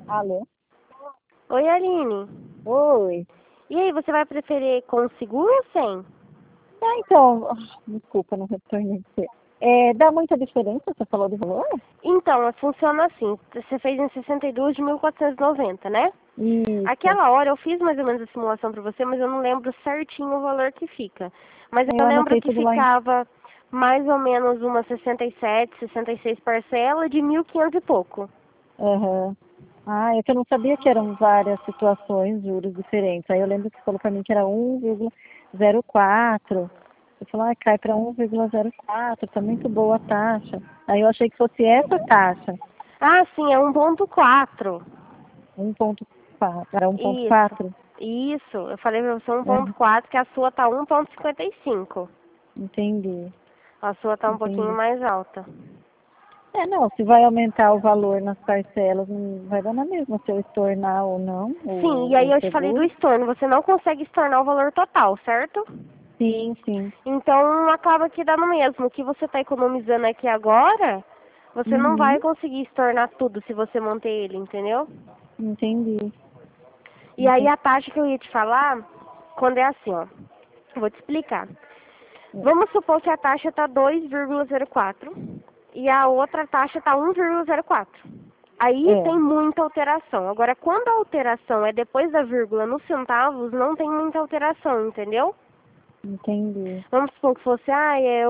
Alô? Oi, Aline. Oi. E aí, você vai preferir com seguro ou sem? Então, desculpa, não retornei você. Dá muita diferença, você falou do valor? Então, funciona assim. Você fez em 62 de 1.490, né? Isso. Aquela hora eu fiz mais ou menos a simulação para você, mas eu não lembro certinho o valor que fica. Mas eu Eu lembro anotei que tudo lá em... ficava mais ou menos uma 67, 66 parcela de 1.500 e pouco. Aham. É que eu não sabia que eram várias situações, juros diferentes. Aí eu lembro que você falou pra mim que era 1,04. Eu falei, cai para 1,04, tá muito boa a taxa. Aí eu achei que fosse essa taxa, Ah, sim, é 1.4. 1,4. Era Isso. 1,4? Isso. Eu falei pra você Aham. 1.4, que a sua tá 1.55. Entendi, A sua tá um pouquinho entendi. mais alta. Não, se vai aumentar o valor nas parcelas, não vai dar na mesma se eu estornar ou não, Sim, e o aí eu te falei do seguro. estorno. Você não consegue estornar o valor total, certo? Sim, sim. Então acaba que dá no mesmo. O que você está economizando aqui agora, você não Uhum, vai conseguir estornar tudo se você manter ele, entendeu? entendi, E aí entendi. a taxa que eu ia te falar, quando é assim, ó, eu vou te explicar. Vamos supor que a taxa está 2,04 e a outra taxa está 1,04. Aí É, tem muita alteração. Agora, quando a alteração é depois da vírgula nos centavos, não tem muita alteração, entendeu? entendi. Vamos supor que fosse, é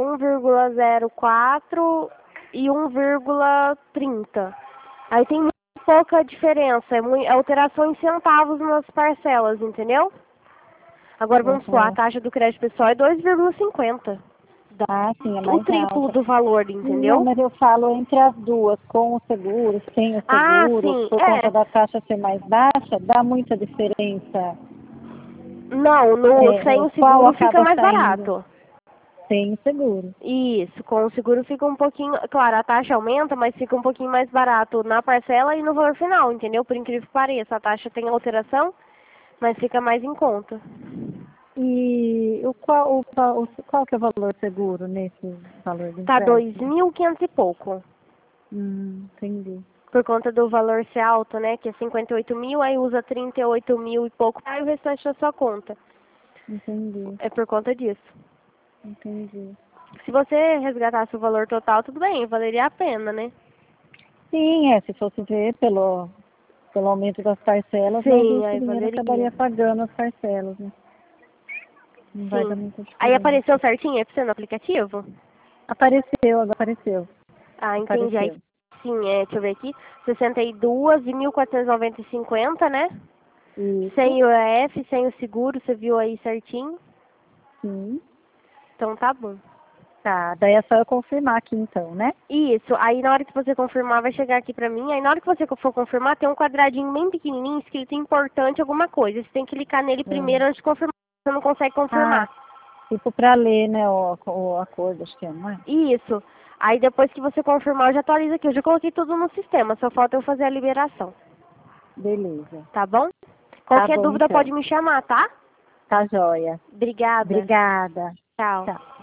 1,04 e 1,30. Aí tem muito pouca diferença, é alteração em centavos nas parcelas, entendeu? Agora vamos supor, a Uhum. taxa do crédito pessoal é 2,50. Dá Sim, é o mais triplo alta. do valor, Não, entendeu? mas eu falo entre as duas, com o seguro, sem o Ah, seguro, sim, por conta da taxa ser mais baixa, dá muita diferença. Não, sem o Qual seguro fica acaba mais saindo barato. sem o seguro. Isso, com o seguro fica um pouquinho, claro, a taxa aumenta, mas fica um pouquinho mais barato na parcela e no valor final, entendeu? Por incrível que pareça, a taxa tem alteração, mas fica mais em conta. E qual que é o valor seguro nesse valor do Tá empréstimo? 2.500 e pouco, Entendi, por conta do valor ser alto, né? Que é 58 mil, aí usa 38 mil e pouco, aí o restante da sua conta. entendi, É por conta disso. entendi. Se você resgatasse o valor total, tudo bem, valeria a pena, né? Sim, se fosse ver pelo aumento das parcelas, mas Sim, esse aí dinheiro valeria. acabaria pagando as parcelas, né? Não vai dar Sim. muita Aí diferença. apareceu certinho aí pra você no aplicativo? Apareceu, agora apareceu. Ah, entendi. Aí Apareceu. sim, deixa eu ver aqui. 62 de 1.490,50, né? Isso, Sem o EF, sem o seguro, você viu aí certinho? sim. Então tá bom. Tá, daí é só eu confirmar aqui então, né? Isso, aí na hora que você confirmar vai chegar aqui pra mim, aí na hora que você for confirmar tem um quadradinho bem pequenininho escrito importante alguma coisa. Você tem que clicar nele primeiro Uhum. antes de confirmar, você não consegue confirmar. Tipo para ler, né, o acordo, acho que é, não é? Isso, aí depois que você confirmar eu já atualizo aqui, eu já coloquei tudo no sistema, só falta eu fazer a liberação, Beleza. tá bom? Tá Qualquer bom dúvida pode então. me chamar, tá? Tá joia. Obrigada. Obrigada. Tchau. Tchau.